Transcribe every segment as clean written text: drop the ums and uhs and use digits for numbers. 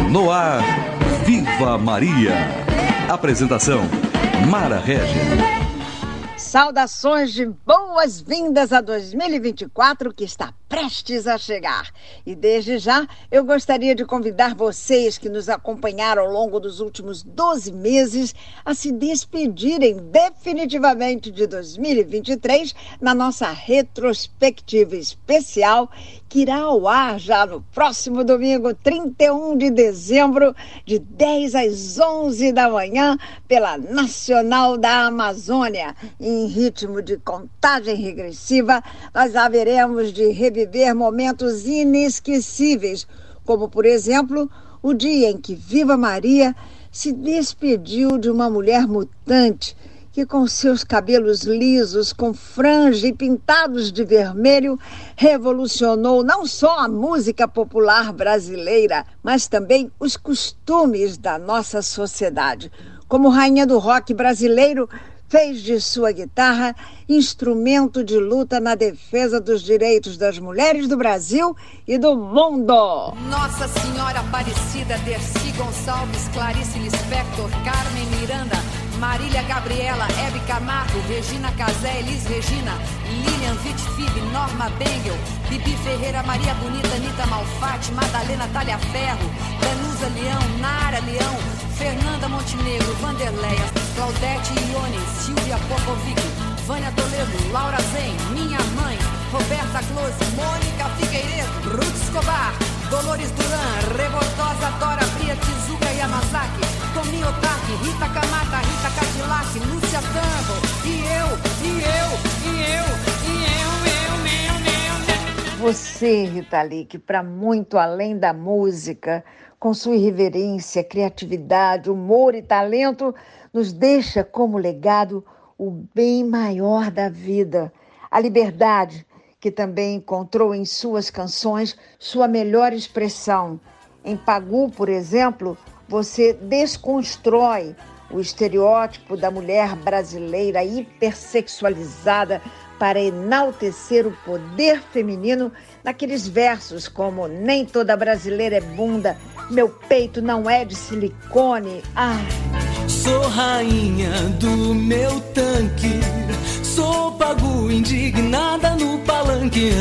No ar, Viva Maria. Apresentação, Mara Régia. Saudações de boas-vindas a 2024 que está prestes a chegar. E desde já eu gostaria de convidar vocês que nos acompanharam ao longo dos últimos 12 meses a se despedirem definitivamente de 2023 na nossa retrospectiva especial que irá ao ar já no próximo domingo, 31 de dezembro, de 10 às 11 da manhã, pela Nacional da Amazônia. Em ritmo de contagem regressiva, nós haveremos de reviver momentos inesquecíveis, como, por exemplo, o dia em que Viva Maria se despediu de uma mulher mutante que, com seus cabelos lisos, com franja e pintados de vermelho, revolucionou não só a música popular brasileira, mas também os costumes da nossa sociedade. Como rainha do rock brasileiro, fez de sua guitarra instrumento de luta na defesa dos direitos das mulheres do Brasil e do mundo. Nossa Senhora Aparecida, Dercy Gonçalves, Clarice Lispector, Carmen Miranda, Marília Gabriela, Hebe Camargo, Regina Casé, Elis Regina, Lilian Vitfib, Norma Bengel, Bibi Ferreira, Maria Bonita, Anitta Malfatti, Madalena Talha Ferro, Danusa Leão, Nara Leão, Fernanda Montenegro, Vanderleia, Claudete Ione, Silvia Popovic, Vânia Toledo, Laura Zen, Minha Mãe, Roberta Close, Mônica Figueiredo, Ruth Escobar, Dolores Duran, Revoltosa, Dora Fria, Tizuka Yamazaki, Tomi Otaki, Rita Kamata, Rita Cadillac, Lúcia Tambo, Você, Rita Lee, que para muito além da música, com sua irreverência, criatividade, humor e talento, nos deixa como legado o bem maior da vida, a liberdade, que também encontrou em suas canções sua melhor expressão. Em Pagu, por exemplo, você desconstrói o estereótipo da mulher brasileira hipersexualizada para enaltecer o poder feminino naqueles versos como nem toda brasileira é bunda, meu peito não é de silicone. Sou rainha do meu tanque, sou Pagu indignada no palanque.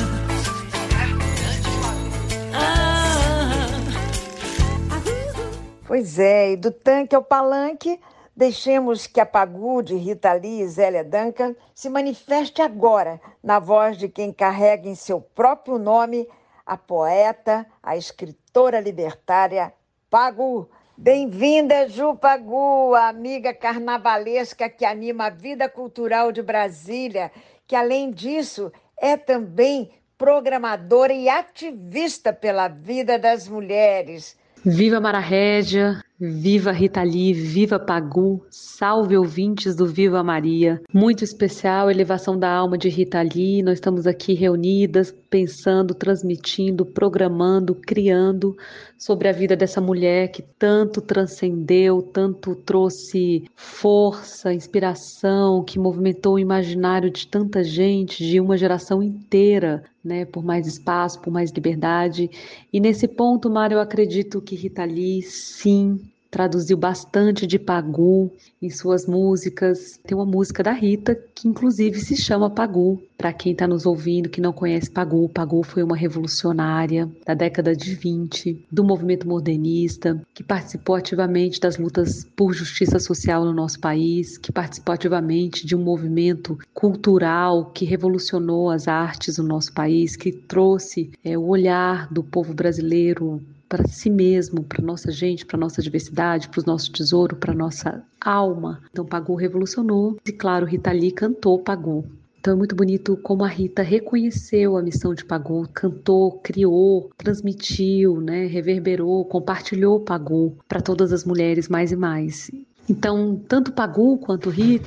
Pois é, e do tanque ao palanque, deixemos que a Pagu de Rita Lee e Zélia Duncan se manifeste agora na voz de quem carrega em seu próprio nome a poeta, a escritora libertária Pagu. Bem-vinda, Ju Pagu, a amiga carnavalesca que anima a vida cultural de Brasília, que além disso é também programadora e ativista pela vida das mulheres. Viva Mara Régia, viva Rita Lee, viva Pagu, salve ouvintes do Viva Maria. Muito especial, elevação da alma de Rita Lee. Nós estamos aqui reunidas, pensando, transmitindo, programando, criando sobre a vida dessa mulher que tanto transcendeu, tanto trouxe força, inspiração, que movimentou o imaginário de tanta gente, de uma geração inteira, né, por mais espaço, por mais liberdade. E nesse ponto, Mara, eu acredito que Rita Lee, sim, traduziu bastante de Pagu em suas músicas. Tem uma música da Rita que inclusive se chama Pagu. Para quem está nos ouvindo que não conhece Pagu, Pagu foi uma revolucionária da década de 20, do movimento modernista, que participou ativamente das lutas por justiça social no nosso país, que participou ativamente de um movimento cultural que revolucionou as artes no nosso país, que trouxe o olhar do povo brasileiro para si mesmo, para nossa gente, para nossa diversidade, para o nosso tesouro, para nossa alma. Então Pagu revolucionou e, claro, Rita Lee cantou Pagu. Então é muito bonito como a Rita reconheceu a missão de Pagu, cantou, criou, transmitiu, né, reverberou, compartilhou Pagu para todas as mulheres mais e mais. Então, tanto Pagu quanto Rita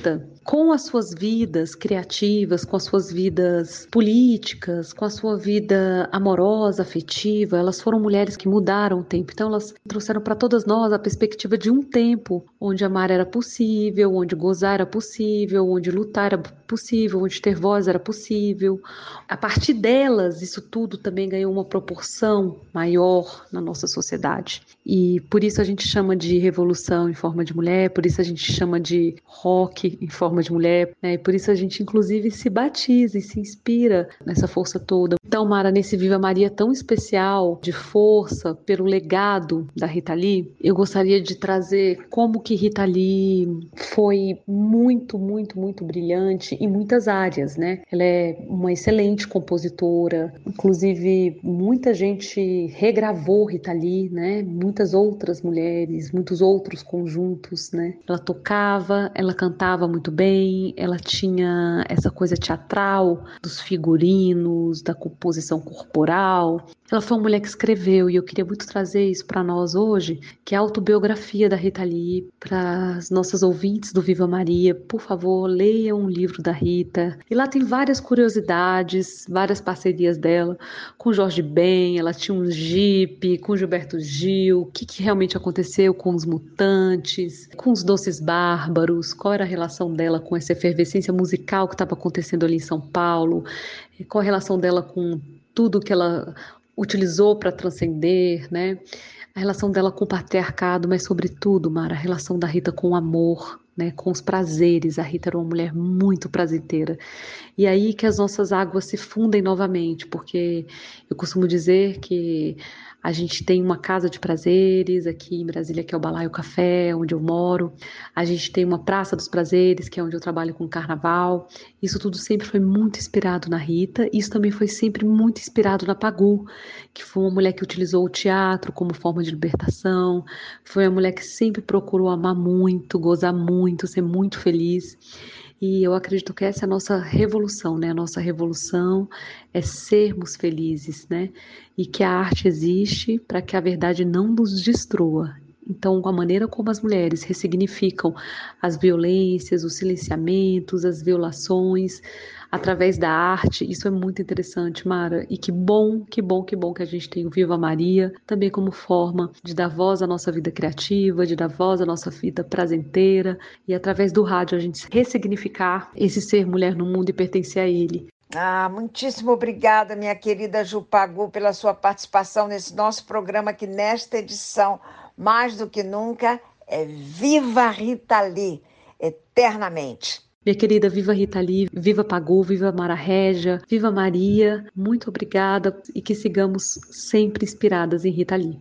com as suas vidas criativas, com as suas vidas políticas, com a sua vida amorosa, afetiva, elas foram mulheres que mudaram o tempo. Então elas trouxeram para todas nós a perspectiva de um tempo onde amar era possível, onde gozar era possível, onde lutar era possível, onde ter voz era possível. A partir delas, isso tudo também ganhou uma proporção maior na nossa sociedade. E por isso a gente chama de revolução em forma de mulher, por isso a gente chama de rock em forma de mulher, né? E por isso a gente inclusive se batiza e se inspira nessa força toda. Então, Mara, nesse Viva Maria tão especial de força pelo legado da Rita Lee, eu gostaria de trazer como que Rita Lee foi muito, muito, muito brilhante em muitas áreas, né? Ela é uma excelente compositora, inclusive muita gente regravou Rita Lee, né? Muitas outras mulheres, muitos outros conjuntos, né? Ela tocava, ela cantava muito bem, ela tinha essa coisa teatral dos figurinos, da composição corporal. Ela foi uma mulher que escreveu, e eu queria muito trazer isso para nós hoje, que é a autobiografia da Rita Lee, para as nossas ouvintes do Viva Maria. Por favor, leiam um livro da Rita. E lá tem várias curiosidades, várias parcerias dela com Jorge Ben, ela tinha um Jeep, com Gilberto Gil, o que realmente aconteceu com os Mutantes, com os Doces Bárbaros, qual era a relação dela com essa efervescência musical que estava acontecendo ali em São Paulo, qual a relação dela com tudo que ela utilizou para transcender, né? A relação dela com o patriarcado, mas sobretudo, Mara, a relação da Rita com o amor, né? Com os prazeres. A Rita era uma mulher muito prazenteira. E aí que as nossas águas se fundem novamente, porque eu costumo dizer que a gente tem uma casa de prazeres aqui em Brasília, que é o Balaio Café, onde eu moro. A gente tem uma Praça dos Prazeres, que é onde eu trabalho com carnaval. Isso tudo sempre foi muito inspirado na Rita. Isso também foi sempre muito inspirado na Pagu, que foi uma mulher que utilizou o teatro como forma de libertação. Foi uma mulher que sempre procurou amar muito, gozar muito, ser muito feliz. E eu acredito que essa é a nossa revolução, né? A nossa revolução é sermos felizes, né? E que a arte existe para que a verdade não nos destrua. Então, a maneira como as mulheres ressignificam as violências, os silenciamentos, as violações, através da arte, isso é muito interessante, Mara. E que bom que a gente tem o Viva Maria, também como forma de dar voz à nossa vida criativa, de dar voz à nossa vida prazenteira, e através do rádio a gente ressignificar esse ser mulher no mundo e pertencer a ele. Muitíssimo obrigada, minha querida Ju Pagu, pela sua participação nesse nosso programa, que nesta edição, mais do que nunca, é Viva Rita Lee, eternamente. Minha querida, viva Rita Lee, viva Pagu, viva Mara Régia, viva Maria, muito obrigada e que sigamos sempre inspiradas em Rita Lee.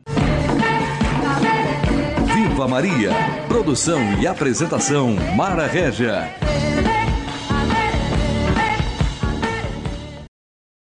Viva Maria, produção e apresentação Mara Régia.